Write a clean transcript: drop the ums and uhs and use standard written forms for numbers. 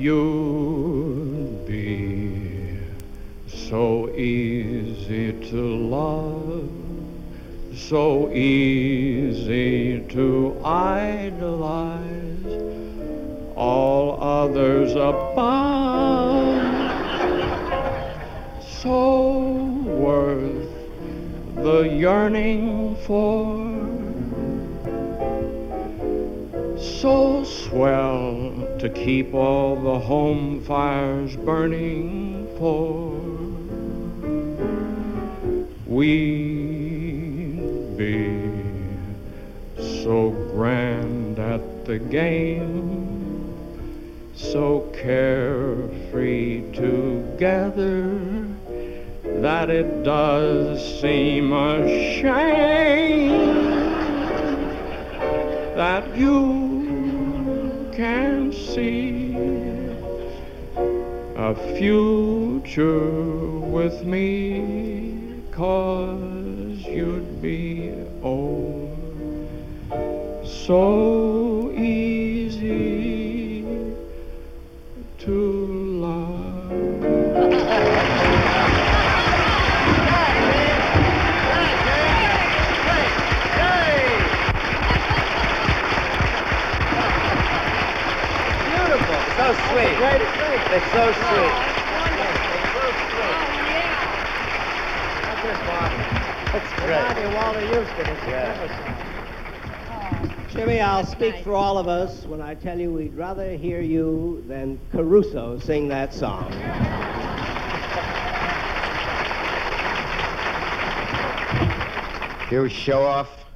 You'd be so easy to love, so easy to idolize, all others above, so worth the yearning for, so swell to keep all the home fires burning for. We'd be so grand at the game, so carefree together, that it does seem a shame that you can see a future with me, 'cause you'd be, oh, so easy to love. So sweet. It's so sweet. That's great. Walter Houston. Jimmy, I'll speak for all of us when I tell you we'd rather hear you than Caruso sing that song. You show off.